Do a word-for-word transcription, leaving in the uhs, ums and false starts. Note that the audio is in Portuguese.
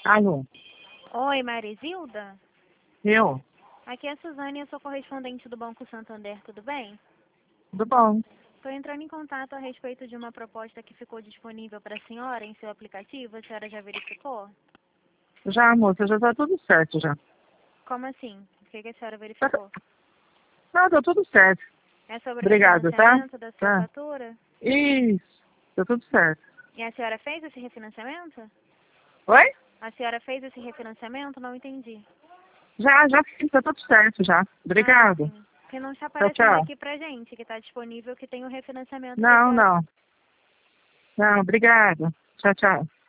Alô, Oi, Marisilda? eu? Aqui é a Suzane, eu sou correspondente do Banco Santander, tudo bem? Tudo bom? Estou entrando em contato a respeito de uma proposta que ficou disponível para a senhora em seu aplicativo, a senhora já verificou? Já, moça, já tá tudo certo já. Como assim? O que, que a senhora Tá- verificou? Não, tá tudo certo. É sobre o Obrigado, tá? refinanciamento da sua Tá. fatura? Isso, tá tudo certo. E a senhora fez esse refinanciamento? Oi? A senhora fez esse refinanciamento? Não entendi. Já, já fiz, tá tudo certo já. Ah, Obrigado. sim. Porque não está Tchau, aparecendo tchau. aqui pra gente que está disponível, que tem o refinanciamento que a Não, senhora... não. Não, obrigado. Tchau, tchau.